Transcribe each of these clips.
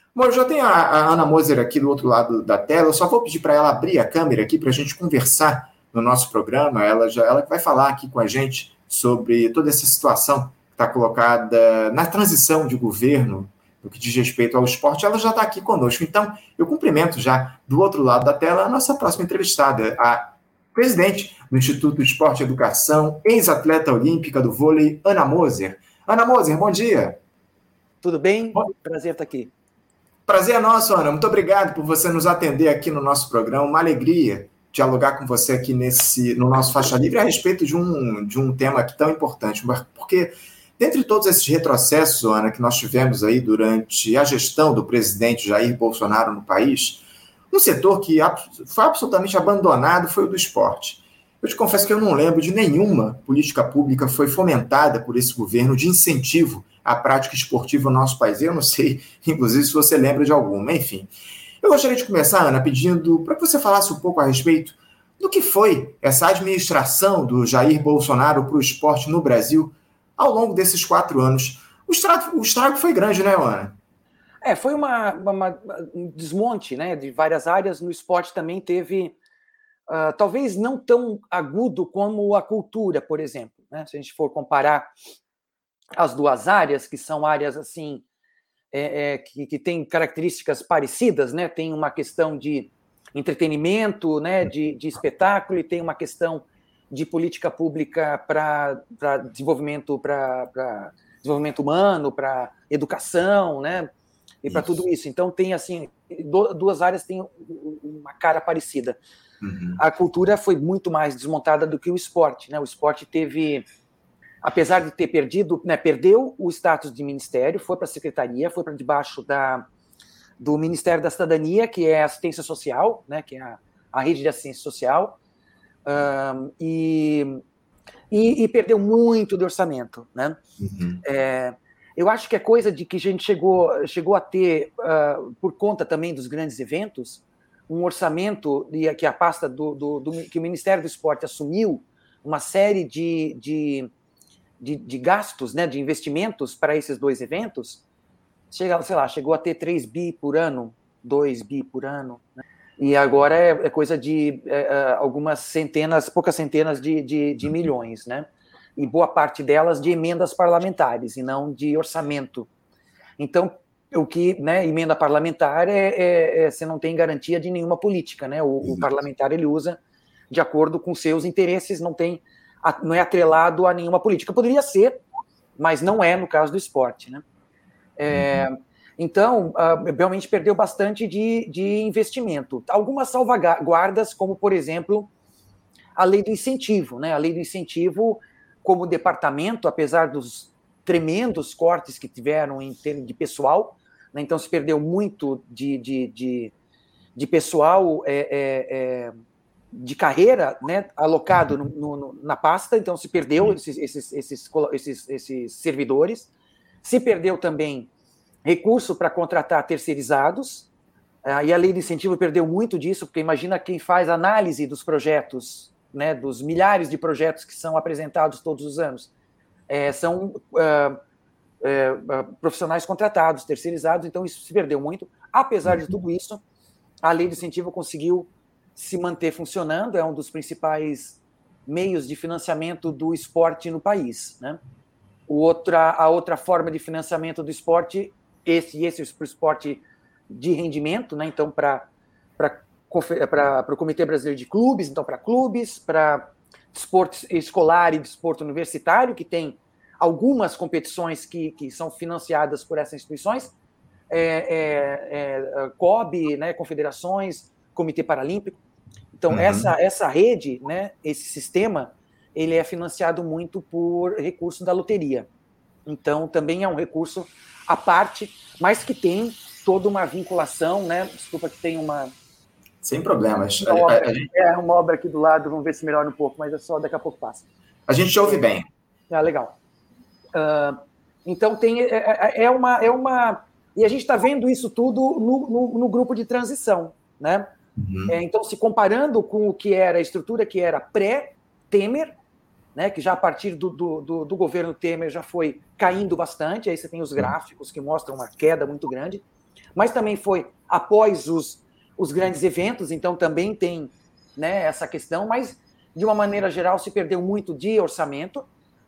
Bom, eu já tenho a Ana Moser aqui do outro lado da tela. Eu só vou pedir para ela abrir a câmera aqui para a gente conversar no nosse programa. Ela que vai falar aqui com a gente sobre toda essa situação que está colocada na transição de governo no que diz respeito ao esporte. Ela já está aqui conosco. Então, eu cumprimento já do outro lado da tela a nossa próxima entrevistada, a presidente do Instituto Esporte e Educação, ex-atleta olímpica do vôlei, Ana Moser. Ana Moser, bom dia. Tudo bem? Prazer estar aqui. Prazer é nosso, Ana. Muito obrigado por você nos atender aqui no nosso programa. Uma alegria dialogar com você aqui no nosso Faixa Livre a respeito de um tema aqui tão importante. Porque, dentre todos esses retrocessos, Ana, que nós tivemos aí durante a gestão do presidente Jair Bolsonaro no país, um setor que foi absolutamente abandonado foi o do esporte. Eu te confesso que eu não lembro de nenhuma política pública que foi fomentada por esse governo de incentivo à prática esportiva no nosso país. Eu não sei, inclusive, se você lembra de alguma. Enfim, eu gostaria de começar, Ana, pedindo para que você falasse um pouco a respeito do que foi essa administração do Jair Bolsonaro para o esporte no Brasil ao longo desses 4 anos. O estrago foi grande, né, Ana? Foi um desmonte, né, de várias áreas. No esporte também teve... talvez não tão agudo como a cultura, por exemplo, né? Se a gente for comparar as duas áreas, que são áreas assim que têm características parecidas, né? Tem uma questão de entretenimento, né? De espetáculo, e tem uma questão de política pública para desenvolvimento humano, para educação, né? E para tudo isso. Então tem assim, duas áreas têm uma cara parecida. Uhum. A cultura foi muito mais desmontada do que o esporte, né? O esporte teve, apesar de ter perdido, né, perdeu o status de ministério, foi para a secretaria, foi para debaixo do Ministério da Cidadania, que é a assistência social, né, que é a rede de assistência social, e perdeu muito do orçamento, né? Uhum. Eu acho que é coisa de que a gente chegou a ter, por conta também dos grandes eventos, um orçamento que a pasta que o Ministério do Esporte assumiu, uma série de gastos, né, de investimentos para esses 2 eventos, chegou a ter 3 bi por ano, 2 bi por ano, né? E agora é coisa de poucas centenas de milhões, né? E boa parte delas de emendas parlamentares e não de orçamento. Então, o que, né, emenda parlamentar você não tem garantia de nenhuma política, né? O parlamentar ele usa de acordo com seus interesses, não é atrelado a nenhuma política. Poderia ser, mas não é no caso do esporte, né? Então, realmente perdeu bastante de investimento. Algumas salvaguardas, como, por exemplo, a lei do incentivo, né? A lei do incentivo, como departamento, apesar dos tremendos cortes que tiveram em termos de pessoal, né? Então se perdeu muito de pessoal de carreira, né, alocado na pasta, então se perdeu esses servidores, se perdeu também recurso para contratar terceirizados, e a lei de incentivo perdeu muito disso, porque imagina quem faz análise dos projetos, né, dos milhares de projetos que são apresentados todos os anos, são profissionais contratados, terceirizados, então isso se perdeu muito. Apesar de tudo isso, a lei de incentivo conseguiu se manter funcionando, é um dos principais meios de financiamento do esporte no país, né? A outra forma de financiamento do esporte, esse para o esporte de rendimento, né? Então, para o Comitê Brasileiro de Clubes, então para clubes, para desporto escolar e desporto universitário, que tem algumas competições que são financiadas por essas instituições, COB, né, confederações, Comitê Paralímpico. Então, essa rede, né, esse sistema, ele é financiado muito por recurso da loteria. Então, também é um recurso à parte, mas que tem toda uma vinculação, né? Desculpa que tem uma... Sem problemas. Uma obra aqui do lado, vamos ver se melhora um pouco, mas é só daqui a pouco passa. A gente te ouve bem. Legal. Então, e a gente está vendo isso tudo no grupo de transição, né? Então, se comparando com o que era a estrutura que era pré-Temer, né, que já a partir do governo Temer já foi caindo bastante, aí você tem os gráficos que mostram uma queda muito grande. mas também foi após os grandes eventos, então também tem, né, essa questão, mas de uma maneira geral se perdeu muito de orçamento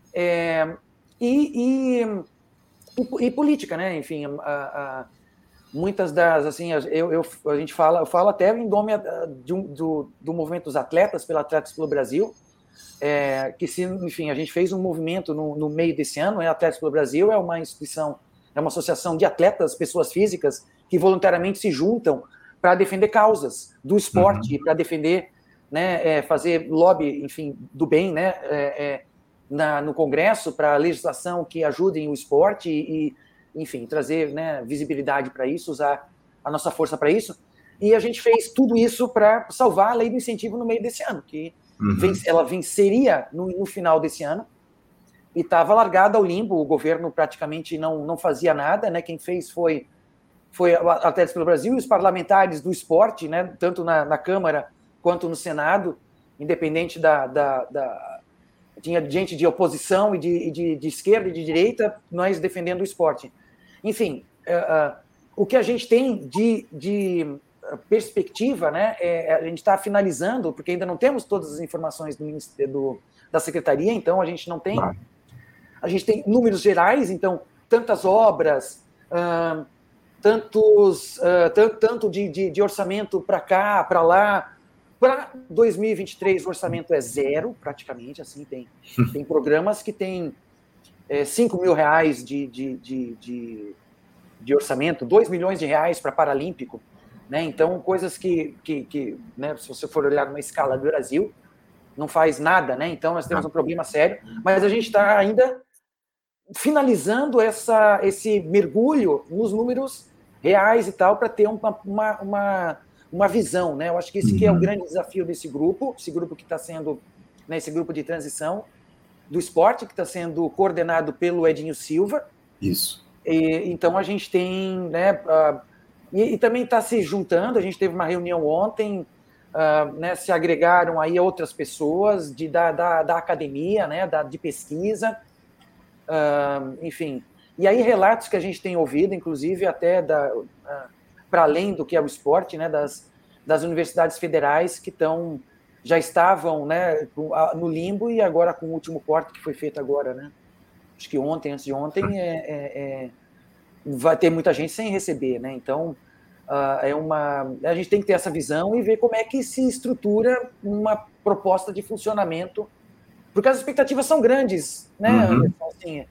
e política, né? Enfim, muitas das, assim, eu falo até em nome do movimento dos atletas, pela Atletas pelo Brasil, enfim, a gente fez um movimento no meio desse ano, Atletas pelo Brasil é uma instituição, é uma associação de atletas, pessoas físicas, que voluntariamente se juntam para defender causas do esporte, para defender, né, fazer lobby, enfim, do bem, né, no Congresso, para legislação que ajudem o esporte e, enfim, trazer, né, visibilidade para isso, usar a nossa força para isso. E a gente fez tudo isso para salvar a lei do incentivo no meio desse ano, que ela venceria no final desse ano e estava largada ao limbo, o governo praticamente não fazia nada, né? Quem fez foi a Atletas pelo Brasil e os parlamentares do esporte, né? Tanto na Câmara quanto no Senado, independente tinha gente de oposição e de esquerda e de direita, nós defendendo o esporte. Enfim, o que a gente tem de perspectiva, né, a gente está finalizando, porque ainda não temos todas as informações da Secretaria, então a gente não tem... A gente tem números gerais, então, tantas obras, tanto de orçamento para cá, para lá. Para 2023, o orçamento é zero, praticamente, assim, tem programas que têm R$5 mil de orçamento, R$2 milhões para Paralímpico, né? Então, coisas que né, se você for olhar numa escala do Brasil, não faz nada, né? Então, nós temos um problema sério, mas a gente está ainda finalizando esse mergulho nos números reais e tal, para ter uma visão, né? Eu acho que esse que é o grande desafio desse grupo, esse grupo que está sendo, né, esse grupo de transição do esporte, que está sendo coordenado pelo Edinho Silva. Isso. Então, a gente tem, né, e também está se juntando, a gente teve uma reunião ontem, né, se agregaram aí outras pessoas da academia, né, de pesquisa, enfim. E aí relatos que a gente tem ouvido, inclusive até para além do que é o esporte, né, das universidades federais que já estavam, né, no limbo e agora com o último corte que foi feito agora, né? Acho que antes de ontem, vai ter muita gente sem receber, né? Então, a gente tem que ter essa visão e ver como é que se estrutura uma proposta de funcionamento, porque as expectativas são grandes, né, Anderson? Assim,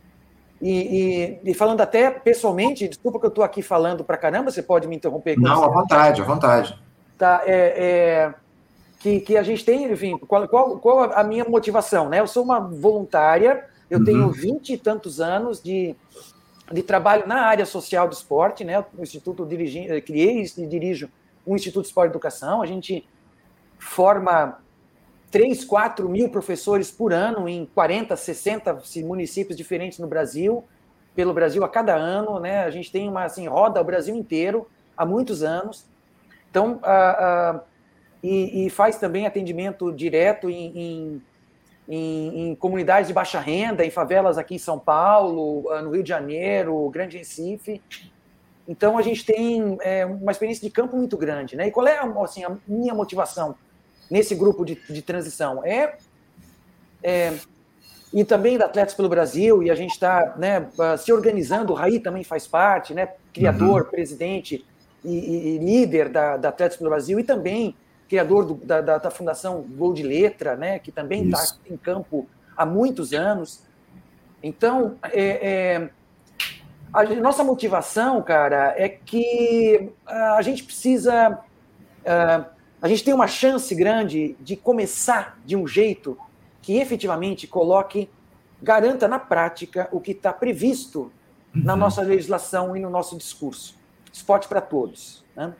e falando até pessoalmente, desculpa que eu estou aqui falando para caramba, você pode me interromper? Não, à vontade, à vontade. Tá, que a gente tem, enfim, qual a minha motivação, né? Eu sou uma voluntária, eu tenho 20 e tantos anos de trabalho na área social do esporte, né? O Instituto criei e dirijo um Instituto de Esporte e Educação, a gente forma 3, 4 mil professores por ano em 40, 60 municípios diferentes no Brasil, pelo Brasil a cada ano, né? A gente tem roda o Brasil inteiro há muitos anos. Então, e faz também atendimento direto em comunidades de baixa renda, em favelas aqui em São Paulo, no Rio de Janeiro, Grande Recife. Então, a gente tem uma experiência de campo muito grande, né? E qual é assim, a minha motivação nesse grupo de transição? E também da Atletas pelo Brasil, e a gente está, né, se organizando, o Raí também faz parte, né, criador, presidente e líder da Atletas pelo Brasil, e também criador da Fundação Gol de Letra, né, que também está em campo há muitos anos. Então, a nossa motivação, cara, é que a gente precisa... a gente tem uma chance grande de começar de um jeito que efetivamente garanta na prática o que está previsto na nossa legislação e no nosso discurso. Esporte para todos, né?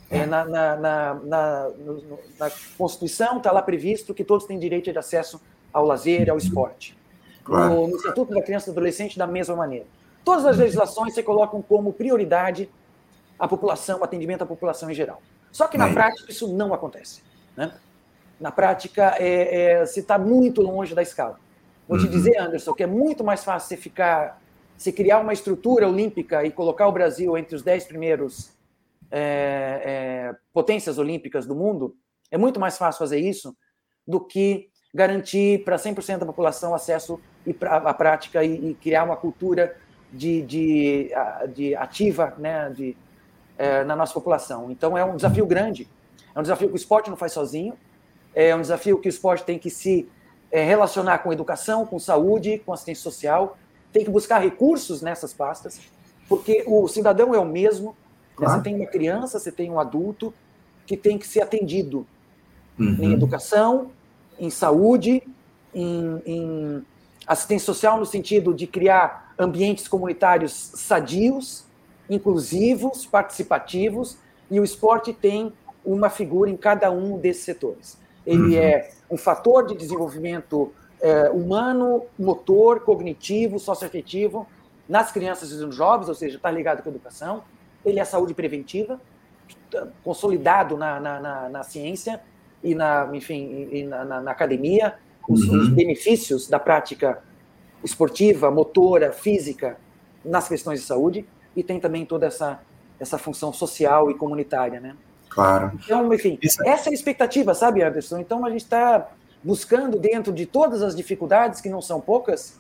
Na Constituição está lá previsto que todos têm direito de acesso ao lazer e ao esporte. Claro. No Estatuto da Criança e do Adolescente, da mesma maneira. Todas as legislações se colocam como prioridade a população, o atendimento à população em geral. Só que na prática isso não acontece, né? Na prática, se está muito longe da escala. Vou te dizer, Anderson, que é muito mais fácil você ficar se criar uma estrutura olímpica e colocar o Brasil entre os 10 primeiros potências olímpicas do mundo, é muito mais fácil fazer isso do que garantir para 100% da população acesso à prática e criar uma cultura de ativa, né, na nossa população. Então, é um desafio grande, é um desafio que o esporte não faz sozinho, é um desafio que o esporte tem que se relacionar com educação, com saúde, com assistência social, tem que buscar recursos nessas pastas, porque o cidadão é o mesmo, claro. Né? Você tem uma criança, você tem um adulto que tem que ser atendido em educação, em saúde, em assistência social, no sentido de criar ambientes comunitários sadios, inclusivos, participativos, e o esporte tem uma figura em cada um desses setores. Ele é um fator de desenvolvimento humano, motor, cognitivo, socioafetivo nas crianças e nos jovens, ou seja, está ligado com a educação. Ele é saúde preventiva, consolidado na ciência e na academia, os benefícios da prática esportiva, motora, física nas questões de saúde, e tem também toda essa função social e comunitária, né? Claro. Então, enfim, essa é a expectativa, sabe, Anderson? Então, a gente está buscando, dentro de todas as dificuldades, que não são poucas,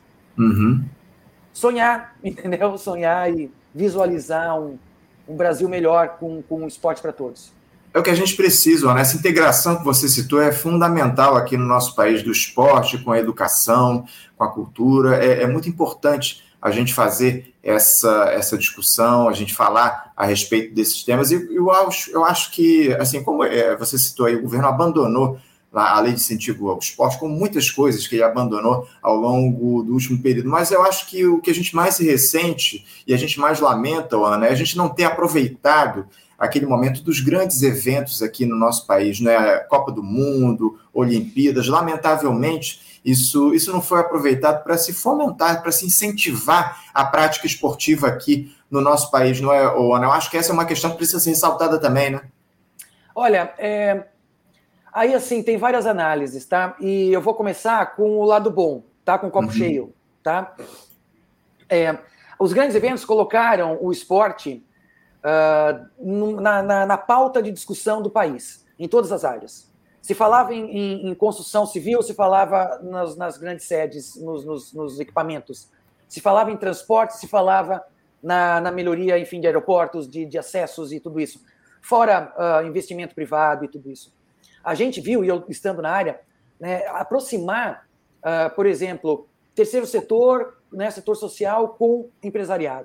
sonhar, entendeu? Sonhar e visualizar um Brasil melhor com um esporte para todos. É o que a gente precisa, né? Essa integração que você citou é fundamental aqui no nosso país, do esporte, com a educação, com a cultura. É muito importante a gente fazer essa discussão, a gente falar a respeito desses temas. E eu acho que, assim, como você citou aí, o governo abandonou a lei de incentivo ao esporte, com muitas coisas que ele abandonou ao longo do último período. Mas eu acho que o que a gente mais se ressente e a gente mais lamenta, Ana, é a gente não ter aproveitado aquele momento dos grandes eventos aqui no nosso país, né? Copa do Mundo, Olimpíadas. Lamentavelmente, isso não foi aproveitado para se fomentar, para se incentivar a prática esportiva aqui no nosso país, não é, Ana? Eu acho que essa é uma questão que precisa ser ressaltada também, né? Olha, aí assim, tem várias análises, tá? E eu vou começar com o lado bom, tá? Com o copo cheio, tá? Os grandes eventos colocaram o esporte na pauta de discussão do país, em todas as áreas. Se falava em construção civil, se falava nas grandes sedes, nos equipamentos. Se falava em transporte, se falava na melhoria, enfim, de aeroportos, de acessos e tudo isso. Fora investimento privado e tudo isso. A gente viu, e eu estando na área, né, aproximar, por exemplo, terceiro setor, né, setor social com empresariado.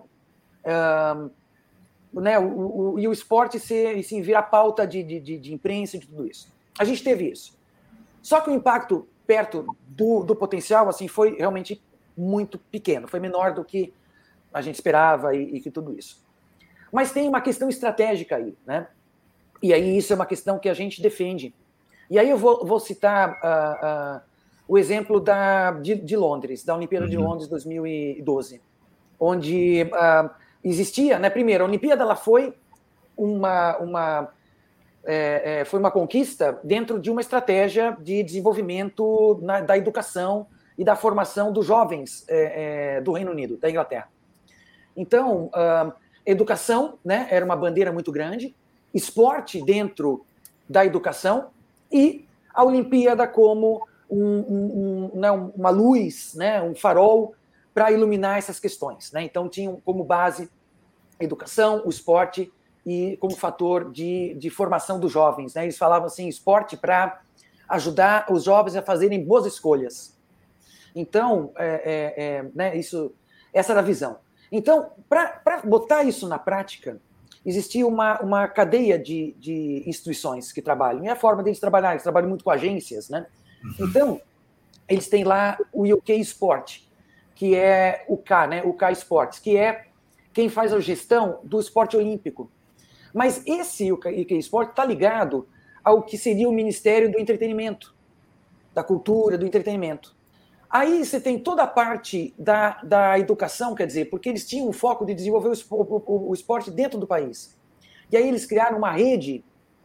Né, e o esporte se virar pauta de imprensa e de tudo isso. A gente teve isso. Só que o impacto perto do potencial assim, foi realmente muito pequeno, foi menor do que a gente esperava e que tudo isso. Mas tem uma questão estratégica aí, né? E aí isso é uma questão que a gente defende. E aí eu vou citar o exemplo de Londres, da Olimpíada de Londres 2012, onde existia, né? Primeiro, a Olimpíada ela foi uma conquista dentro de uma estratégia de desenvolvimento da educação e da formação dos jovens do Reino Unido, da Inglaterra. Então, educação, né, era uma bandeira muito grande, esporte dentro da educação e a Olimpíada como uma luz, né, um farol para iluminar essas questões, né? Então, tinham como base a educação, o esporte e como fator de formação dos jovens, né? Eles falavam assim, esporte para ajudar os jovens a fazerem boas escolhas. Então, né, essa era a visão. Então, para botar isso na prática, existia uma cadeia de instituições que trabalham. E a forma deles trabalhar, eles trabalham muito com agências, né? Então, eles têm lá o UK Sport, que é o K, né? O K Sports, que é quem faz a gestão do esporte olímpico. Mas esse UK Sport está ligado ao que seria o Ministério do Entretenimento, da Cultura, do Entretenimento. Aí você tem toda a parte da educação, quer dizer, porque eles tinham um foco de desenvolver o esporte dentro do país. E aí eles criaram uma rede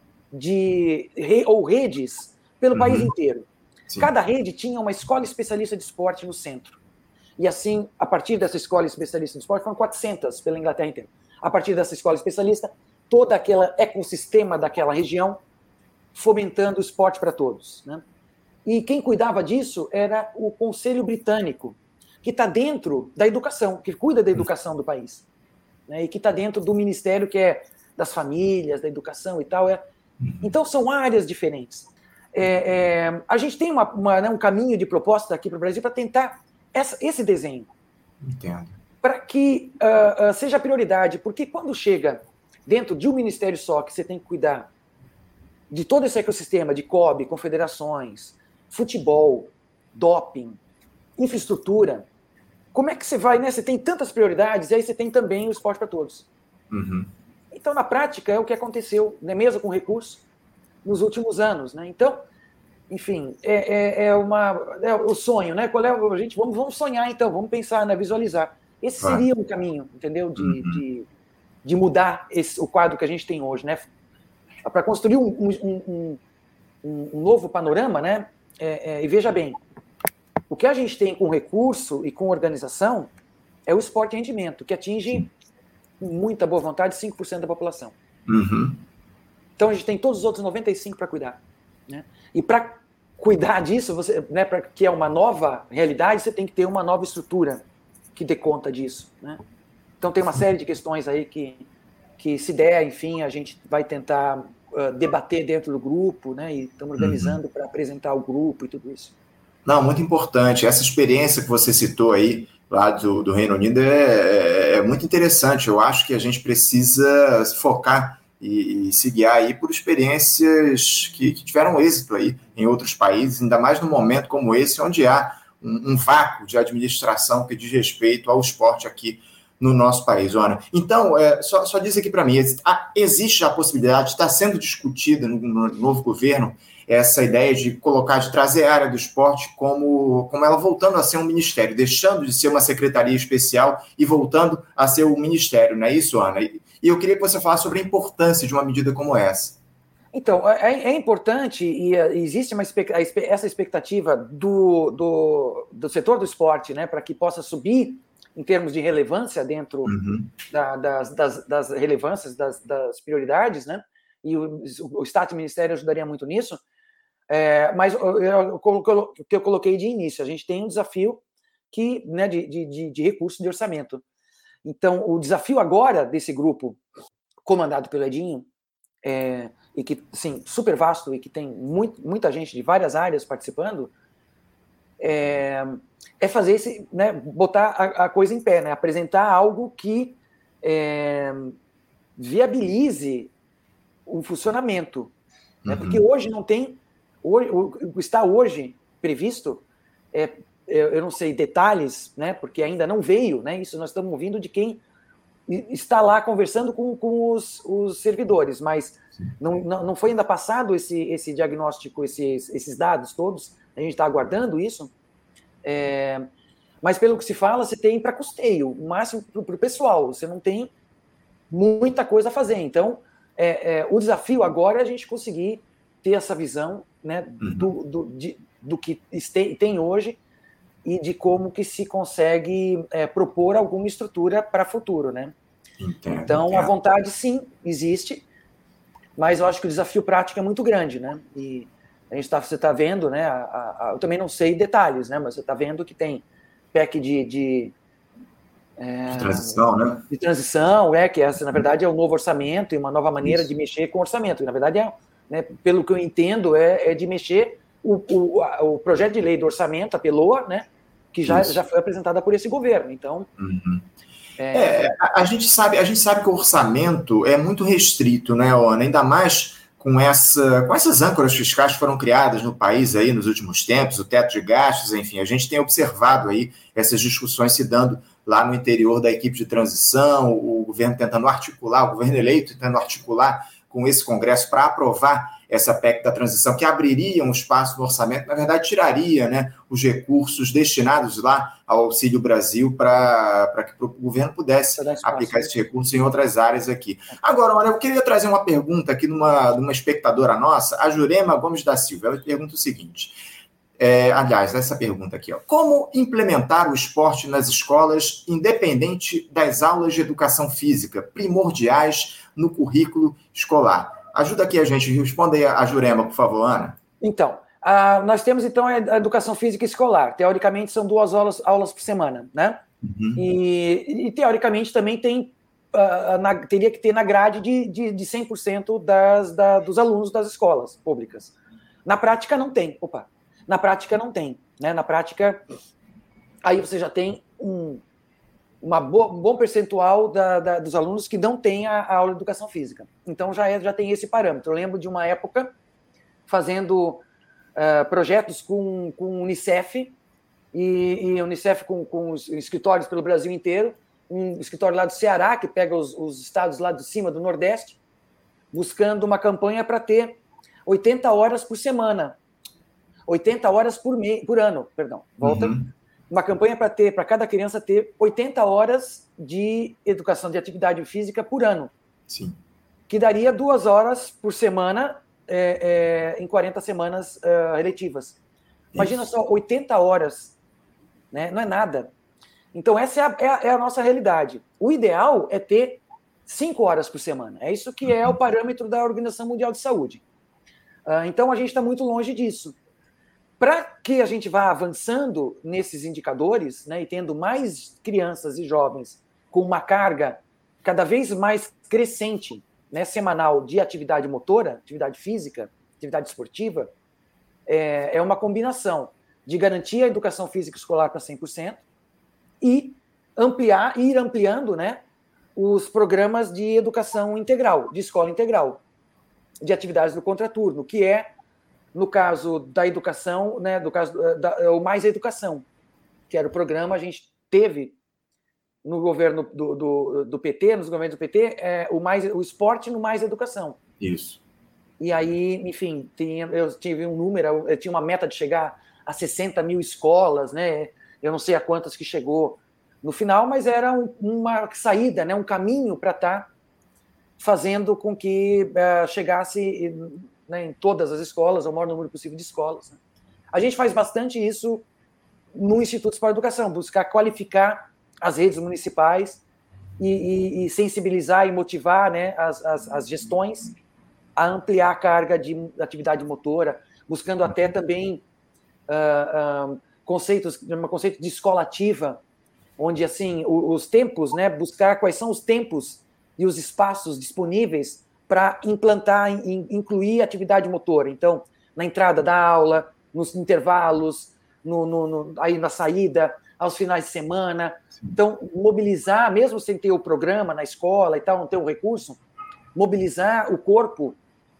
ou redes pelo país inteiro. Sim. Cada rede tinha uma escola especialista de esporte no centro. E assim, a partir dessa escola especialista em esporte, foram 400 pela Inglaterra inteira. A partir dessa escola especialista, todo aquele ecossistema daquela região fomentando o esporte para todos, né? E quem cuidava disso era o Conselho Britânico, que está dentro da educação, que cuida da educação do país, né? E que está dentro do ministério que é das famílias, da educação e tal. Então, são áreas diferentes. A gente tem um caminho de proposta aqui para o Brasil para tentar esse desenho. Entendo. Para que seja prioridade, porque quando chega dentro de um ministério só, que você tem que cuidar de todo esse ecossistema de COB, confederações, futebol, doping, infraestrutura, como é que você vai, né? Você tem tantas prioridades, e aí você tem também o esporte para todos. Uhum. Então, na prática, é o que aconteceu, né, mesmo com recurso, nos últimos anos, né? Então, enfim, é o sonho, né? Vamos sonhar, então, vamos pensar, né, visualizar. Esse seria um caminho, entendeu? De mudar o quadro que a gente tem hoje, né? Para construir um novo panorama, né? E veja bem, o que a gente tem com recurso e com organização é o esporte e rendimento, que atinge, com muita boa vontade, 5% da população. Uhum. Então, a gente tem todos os outros 95% para cuidar, né? E para cuidar disso, né, para que é uma nova realidade, você tem que ter uma nova estrutura que dê conta disso, né? Então, tem uma série de questões aí que se der, enfim, a gente vai tentar debater dentro do grupo, né? E estamos organizando para apresentar o grupo e tudo isso. Não, muito importante. Essa experiência que você citou aí, lá do Reino Unido, é muito interessante. Eu acho que a gente precisa se focar e se guiar aí por experiências que tiveram êxito aí em outros países, ainda mais num momento como esse, onde há um vácuo de administração que diz respeito ao esporte aqui no nosso país, Ana. Então, só diz aqui para mim, existe a possibilidade, está sendo discutida no novo governo, essa ideia de trazer a área do esporte como ela voltando a ser um ministério, deixando de ser uma secretaria especial e voltando a ser um ministério, não é isso, Ana? E eu queria que você falasse sobre a importância de uma medida como essa. Então, é importante e existe essa expectativa do setor do esporte, né, para que possa subir em termos de relevância dentro das relevâncias, das prioridades, né? E o Estado e o Ministério ajudaria muito nisso. Mas o que eu coloquei de início, a gente tem um desafio né, de recurso de orçamento. Então, o desafio agora desse grupo, comandado pelo Edinho, e que, sim, super vasto e que tem muita gente de várias áreas participando, fazer né, botar a coisa em pé, né, apresentar algo que viabilize o funcionamento, né, porque hoje não tem, o que está hoje previsto, eu não sei detalhes, né, porque ainda não veio, né, isso nós estamos ouvindo de quem está lá conversando com os servidores, mas não foi ainda passado esse diagnóstico, esses dados todos, a gente está aguardando isso, mas pelo que se fala, você tem para custeio, o máximo para o pessoal, você não tem muita coisa a fazer, então o desafio agora é a gente conseguir ter essa visão, né, do que tem hoje e de como que se consegue propor alguma estrutura para o futuro, né? Então, a vontade, sim, existe, mas eu acho que o desafio prático é muito grande, né? E você está vendo, né? Eu também não sei detalhes, né? Mas você está vendo que tem PEC de transição, né? De transição, que essa, na verdade, é um novo orçamento e uma nova maneira de mexer com o orçamento. E, na verdade, né, pelo que eu entendo, é de mexer o projeto de lei do orçamento, a PELOA, né? Que já foi apresentada por esse governo. Então... a gente sabe que o orçamento é muito restrito, né, Ana? Ainda mais com essas âncoras fiscais que foram criadas no país aí nos últimos tempos, o teto de gastos, enfim, a gente tem observado aí essas discussões se dando lá no interior da equipe de transição, o governo tentando articular, o governo eleito tentando articular com esse Congresso para aprovar essa PEC da transição, que abriria um espaço no orçamento, na verdade tiraria, né, os recursos destinados lá ao Auxílio Brasil para que o governo pudesse aplicar esses recursos em outras áreas aqui. Agora, olha, eu queria trazer uma pergunta aqui de uma espectadora nossa, a Jurema Gomes da Silva. Ela pergunta o seguinte: Aliás, essa pergunta aqui, ó. Como implementar o esporte nas escolas, independente das aulas de educação física, primordiais no currículo escolar? Ajuda aqui a gente, responda aí a Jurema, por favor, Ana. Então, nós temos, então, a educação física escolar. Teoricamente, são 2 aulas por semana, né? Uhum. E teoricamente, também teria que ter na grade de 100% dos alunos das escolas públicas. Na prática, não tem. Na prática, não tem. Né? Na prática, aí você já tem um bom percentual dos alunos que não tem a aula de educação física. Então, já tem esse parâmetro. Eu lembro de uma época fazendo projetos com o Unicef, e o Unicef com os escritórios pelo Brasil inteiro, um escritório lá do Ceará, que pega os estados lá de cima do Nordeste, buscando uma campanha para ter 80 horas por semana. 80 horas por ano, perdão. Volta. Uhum. Uma campanha para cada criança ter 80 horas de educação, de atividade física por ano. Sim. Que daria 2 horas por semana em 40 semanas letivas. Imagina só, 80 horas, né? Não é nada. Então, essa é a nossa realidade. O ideal é ter 5 horas por semana. É isso que é o parâmetro da Organização Mundial de Saúde. Então, a gente está muito longe disso. Para que a gente vá avançando nesses indicadores, né, e tendo mais crianças e jovens com uma carga cada vez mais crescente, né, semanal de atividade motora, atividade física, atividade esportiva, é uma combinação de garantir a educação física escolar para 100% e ir ampliando, né, os programas de educação integral, de escola integral, de atividades do contraturno, que é, no caso da educação, né, o Mais Educação, que era o programa, a gente teve no governo do PT, nos governos do PT, o esporte no Mais Educação. Isso. E aí, enfim, eu tive um número, eu tinha uma meta de chegar a 60 mil escolas, né? Eu não sei a quantas que chegou no final, mas era uma saída, né? Um caminho para estar fazendo com que chegasse, né, em todas as escolas, o maior número possível de escolas. Né? A gente faz bastante isso no Instituto para a Educação, buscar qualificar as redes municipais e sensibilizar e motivar, né, as gestões a ampliar a carga de atividade motora, buscando até também conceito de escola ativa, onde assim os tempos, né, buscar quais são os tempos e os espaços disponíveis para implantar, incluir atividade motora. Então, na entrada da aula, nos intervalos, aí na saída, aos finais de semana. Então, mobilizar, mesmo sem ter o programa na escola e tal, não ter o recurso, mobilizar o corpo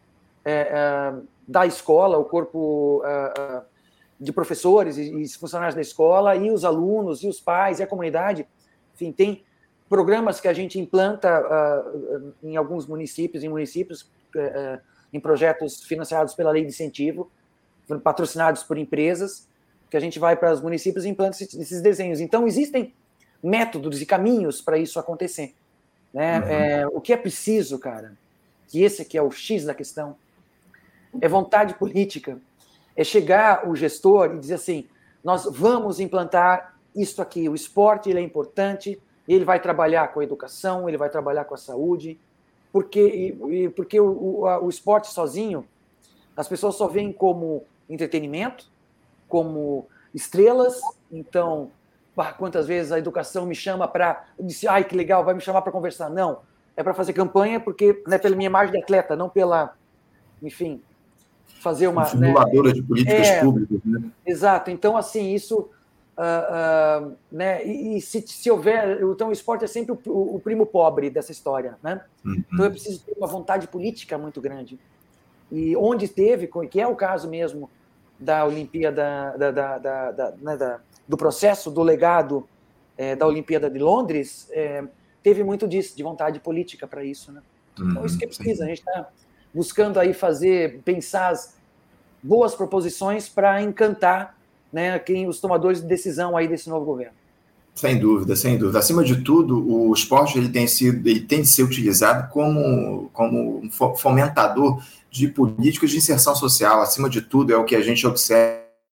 da escola, o corpo de professores e funcionários da escola, e os alunos, e os pais, e a comunidade. Enfim, tem programas que a gente implanta em alguns municípios, em projetos financiados pela Lei de Incentivo, patrocinados por empresas, que a gente vai para os municípios e implanta esses desenhos. Então, existem métodos e caminhos para isso acontecer. Né? O que é preciso, cara, que esse aqui é o X da questão, é vontade política, é chegar o gestor e dizer assim, nós vamos implantar isto aqui, o esporte ele é importante, ele vai trabalhar com a educação, ele vai trabalhar com a saúde, porque o esporte sozinho, as pessoas só veem como entretenimento, como estrelas. Então, quantas vezes a educação me chama para... Ai, que legal, vai me chamar para conversar. Não, é para fazer campanha, porque não é pela minha imagem de atleta, não pela... Enfim, fazer uma... Simuladora de políticas públicas, né? Exato. Então, assim, isso... né? E se houver... Então, o esporte é sempre o primo pobre dessa história, né? Então, eu preciso ter uma vontade política muito grande. E onde teve, que é o caso mesmo da Olimpíada, do processo, do legado da Olimpíada de Londres, teve muito disso, de vontade política para isso, né? Então, isso que precisa. A gente está buscando aí pensar as boas proposições para encantar, né, os tomadores de decisão aí desse novo governo. Sem dúvida, sem dúvida. Acima de tudo, o esporte ele tem de ser utilizado como um fomentador de políticas de inserção social. Acima de tudo, é o que a gente observa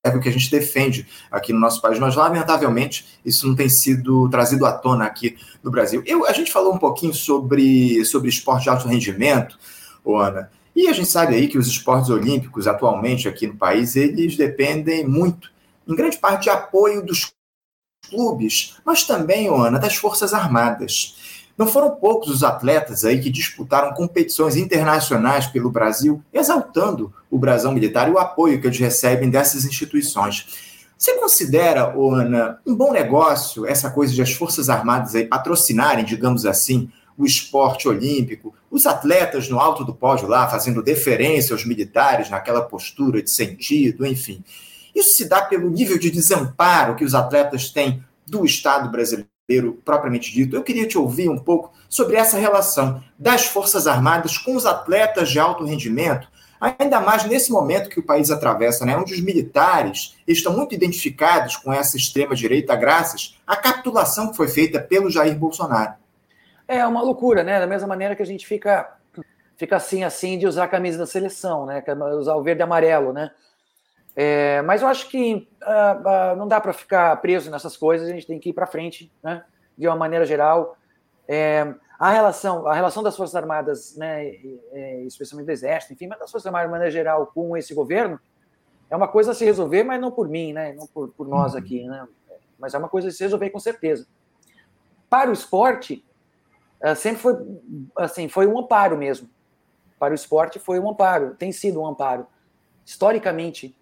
o que a gente defende aqui no nosso país, mas lamentavelmente isso não tem sido trazido à tona aqui no Brasil. A gente falou um pouquinho sobre esporte de alto rendimento, Ana, e a gente sabe aí que os esportes olímpicos atualmente aqui no país, eles dependem muito, em grande parte, de apoio dos clubes, mas também, Ana, das Forças Armadas. Não foram poucos os atletas aí que disputaram competições internacionais pelo Brasil, exaltando o brasão militar e o apoio que eles recebem dessas instituições. Você considera, Ana, um bom negócio essa coisa de as Forças Armadas aí patrocinarem, digamos assim, o esporte olímpico, os atletas no alto do pódio lá, fazendo deferência aos militares, naquela postura de sentido, enfim. Isso se dá pelo nível de desamparo que os atletas têm do Estado brasileiro propriamente dito. Eu queria te ouvir um pouco sobre essa relação das Forças Armadas com os atletas de alto rendimento, ainda mais nesse momento que o país atravessa, né, onde os militares estão muito identificados com essa extrema-direita graças à capitulação que foi feita pelo Jair Bolsonaro. É uma loucura, né? Da mesma maneira que a gente fica assim de usar a camisa da seleção, né? Usar o verde e amarelo, né? Mas eu acho que não dá para ficar preso nessas coisas, a gente tem que ir para frente, né? De uma maneira geral. A relação das Forças Armadas, né, especialmente do Exército, enfim, mas das Forças Armadas de maneira geral com esse governo, é uma coisa a se resolver, mas não por mim, né? Não por nós aqui, né? Mas é uma coisa a se resolver com certeza. Para o esporte, sempre foi, assim, foi um amparo mesmo. Para o esporte foi um amparo, tem sido um amparo. Historicamente,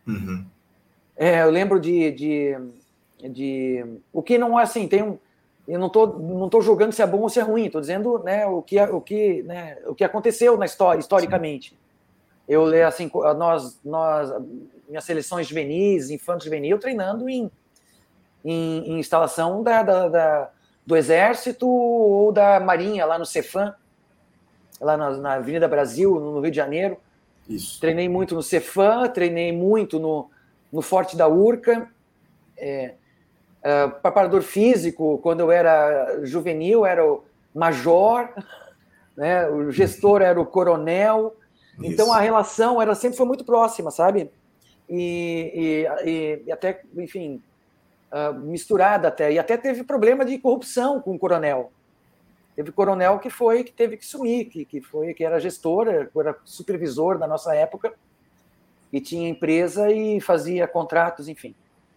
eu lembro de o que não é assim, eu não tô julgando se é bom ou se é ruim, estou dizendo, né, o que aconteceu na história, historicamente. Sim. Eu leio assim, minhas seleções juvenis, infanto juvenil, treinando em instalação do Exército ou da Marinha, lá no Cefam, lá na Avenida Brasil, no Rio de Janeiro. Isso. Treinei muito no Cefam, treinei muito no Forte da Urca. Preparador físico, quando eu era juvenil, era o major, né? O gestor era o coronel. Isso. Então a relação sempre foi muito próxima, sabe? E até, enfim, misturada até. E até teve problema de corrupção com o coronel. Teve coronel que teve que sumir, que era gestor, era supervisor da nossa época, e tinha empresa e fazia contratos, enfim.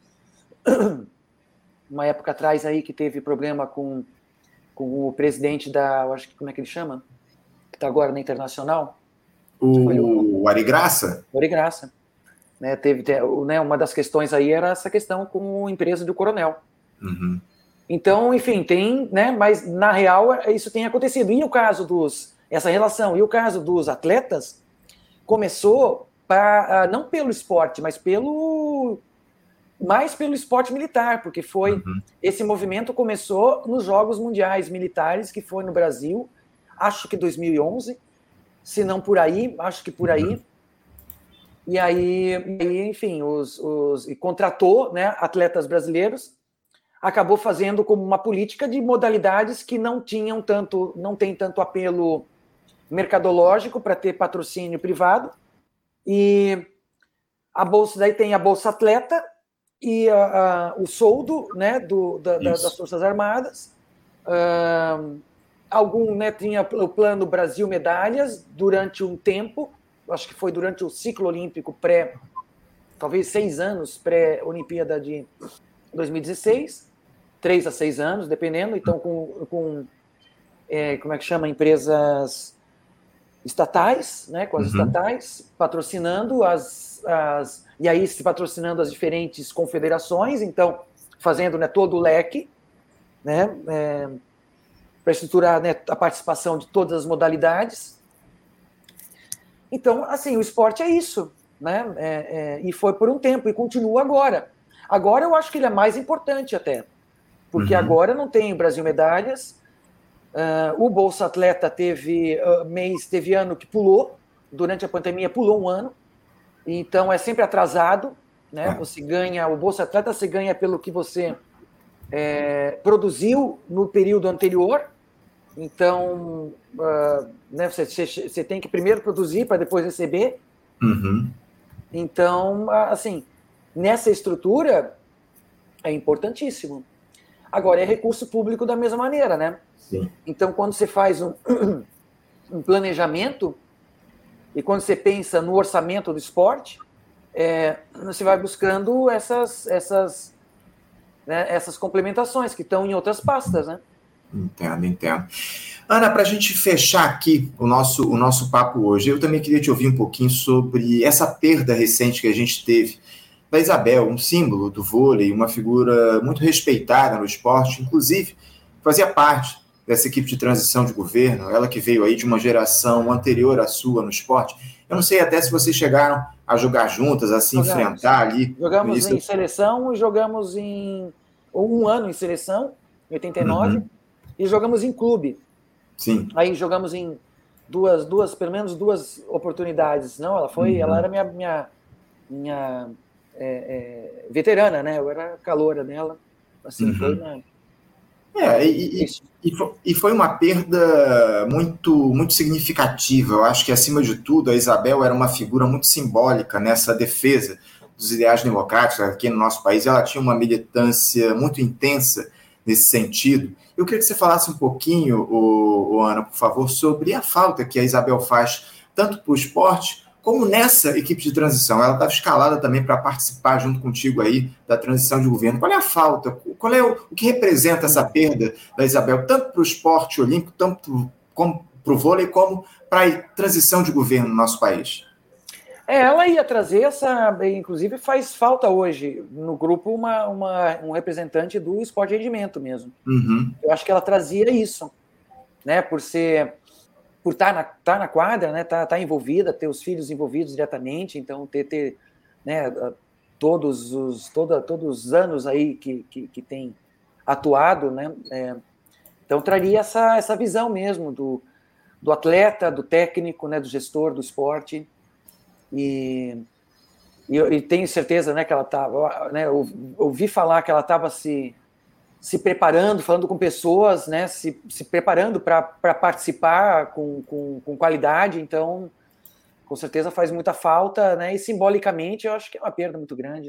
Uma época atrás aí que teve problema com o presidente acho que, como é que ele chama? Que está agora na Internacional. O Ari Graça? O Ari Graça. Né, né, uma das questões aí era essa questão com a empresa do coronel. Então, enfim, tem, né, mas na real isso tem acontecido. E o caso essa relação, e o caso dos atletas começou não pelo esporte, mas mais pelo esporte militar, porque esse movimento começou nos Jogos Mundiais Militares, que foi no Brasil, acho que 2011, se não por aí, acho que por aí. E aí, enfim, e contratou, né, atletas brasileiros, acabou fazendo como uma política de modalidades que não tem tanto apelo mercadológico para ter patrocínio privado. E daí tem a Bolsa Atleta e o soldo, né, das Forças Armadas. Né, tinha o plano Brasil Medalhas durante um tempo, acho que foi durante o ciclo olímpico talvez 6 anos pré-Olimpíada de 2016, 3 a 6 anos, dependendo. Então, com como é que chama? Empresas estatais, né? Com as estatais, patrocinando e aí se patrocinando as diferentes confederações, então, fazendo, né, todo o leque, né? Para estruturar, né, a participação de todas as modalidades. Então, assim, o esporte é isso, né? E foi por um tempo, e continua agora. Agora eu acho que ele é mais importante até, porque agora não tem o Brasil Medalhas, o Bolsa Atleta teve ano que pulou, durante a pandemia pulou um ano, então é sempre atrasado, né? Você ganha, o Bolsa Atleta você ganha pelo que você produziu no período anterior, então né, você tem que primeiro produzir para depois receber. Então, assim, nessa estrutura é importantíssimo. Agora, é recurso público da mesma maneira, né? Sim. Então, quando você faz um planejamento e quando você pensa no orçamento do esporte, você vai buscando essas complementações que estão em outras pastas, né? Entendo. Ana, para a gente fechar aqui o nosso papo hoje, eu também queria te ouvir um pouquinho sobre essa perda recente que a gente teve da Isabel, um símbolo do vôlei, uma figura muito respeitada no esporte, inclusive fazia parte dessa equipe de transição de governo, ela que veio aí de uma geração anterior à sua no esporte. Eu não sei até se vocês chegaram a jogar juntas, a se enfrentar ali. Jogamos em seleção e jogamos em um ano em seleção, em 89, e jogamos em clube. Sim. Aí jogamos em pelo menos duas oportunidades. Não, ela era minha veterana, né? Eu era caloura dela. Assim, foi na... E foi uma perda muito, muito significativa. Eu acho que, acima de tudo, a Isabel era uma figura muito simbólica nessa defesa dos ideais democráticos aqui no nosso país. Ela tinha uma militância muito intensa nesse sentido. Eu queria que você falasse um pouquinho, Ana, por favor, sobre a falta que a Isabel faz, tanto para o esporte, como nessa equipe de transição. Ela estava escalada também para participar junto contigo aí da transição de governo. Qual é a falta? Qual é o que representa essa perda da Isabel, tanto para o esporte olímpico, tanto para o vôlei, como para a transição de governo no nosso país? Ela ia trazer inclusive faz falta hoje no grupo um representante do esporte de rendimento mesmo. Eu acho que ela trazia isso, né? Por estar na quadra, né? Tá envolvida, ter os filhos envolvidos diretamente, então ter né? todos os anos aí que tem atuado, né? Então traria essa visão mesmo do atleta, do técnico, né? Do gestor do esporte. E tenho certeza, né, que ela estava, né, eu ouvi falar que ela estava se preparando, falando com pessoas, né, se preparando para participar com qualidade. Então, com certeza faz muita falta, né, e simbolicamente eu acho que é uma perda muito grande.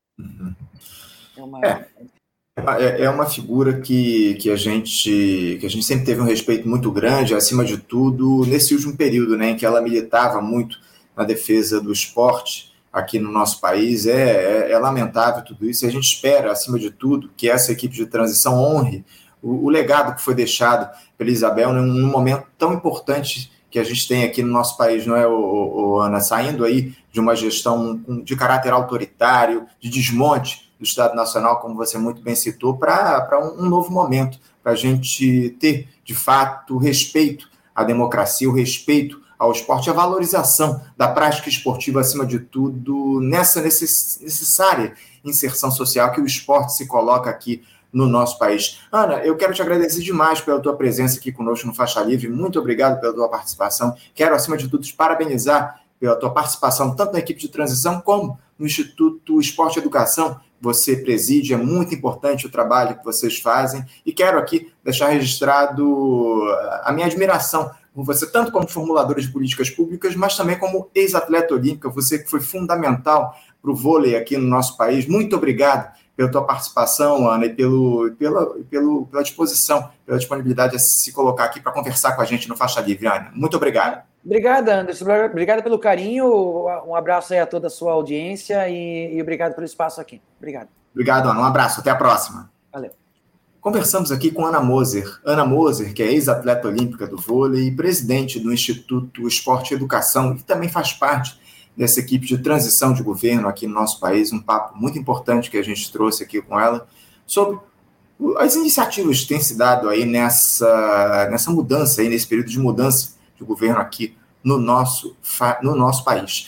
É uma figura que a gente sempre teve um respeito muito grande, acima de tudo, nesse último período, né, em que ela militava muito na defesa do esporte aqui no nosso país. É lamentável tudo isso, e a gente espera, acima de tudo, que essa equipe de transição honre o legado que foi deixado pela Isabel num momento tão importante que a gente tem aqui no nosso país, não é, Ana? Saindo aí de uma gestão de caráter autoritário, de desmonte do Estado Nacional, como você muito bem citou, para um novo momento, para a gente ter, de fato, o respeito à democracia, o respeito ao esporte, a valorização da prática esportiva, acima de tudo, nessa necessária inserção social que o esporte se coloca aqui no nosso país. Ana, eu quero te agradecer demais pela tua presença aqui conosco no Faixa Livre. Muito obrigado pela tua participação. Quero, acima de tudo, te parabenizar pela tua participação, tanto na equipe de transição como no Instituto Esporte e Educação. Você preside, é muito importante o trabalho que vocês fazem, e quero aqui deixar registrado a minha admiração por você, tanto como formuladora de políticas públicas, mas também como ex-atleta olímpica, você que foi fundamental para o vôlei aqui no nosso país. Muito obrigado pela tua participação, Ana, e pela disposição, pela disponibilidade de se colocar aqui para conversar com a gente no Faixa Livre, Ana. Muito obrigado. Obrigada, Anderson. Obrigado pelo carinho. Um abraço aí a toda a sua audiência e obrigado pelo espaço aqui. Obrigado. Obrigado, Ana. Um abraço. Até a próxima. Valeu. Conversamos aqui com Ana Moser. Ana Moser, que é ex-atleta olímpica do vôlei e presidente do Instituto Esporte e Educação, e também faz parte dessa equipe de transição de governo aqui no nosso país. Um papo muito importante que a gente trouxe aqui com ela sobre as iniciativas que têm se dado aí nessa mudança, aí, nesse período de mudança de governo aqui no nosso país.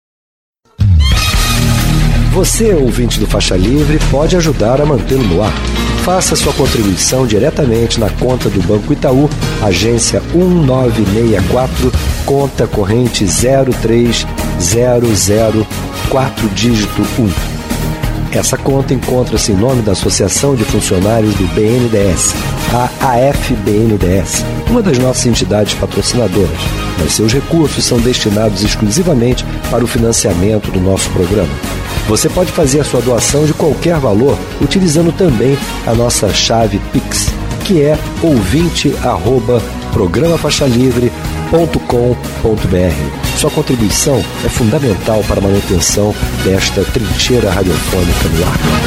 Você, ouvinte do Faixa Livre, pode ajudar a mantê-lo no ar. Faça sua contribuição diretamente na conta do Banco Itaú, agência 1964, conta corrente 03004, dígito 1. Essa conta encontra-se em nome da Associação de Funcionários do BNDES, a AFBNDES, uma das nossas entidades patrocinadoras, mas seus recursos são destinados exclusivamente para o financiamento do nosso programa. Você pode fazer a sua doação de qualquer valor utilizando também a nossa chave Pix, que é ouvinte@programafaixalivre.com.br. Sua contribuição é fundamental para a manutenção desta trincheira radiofônica no ar.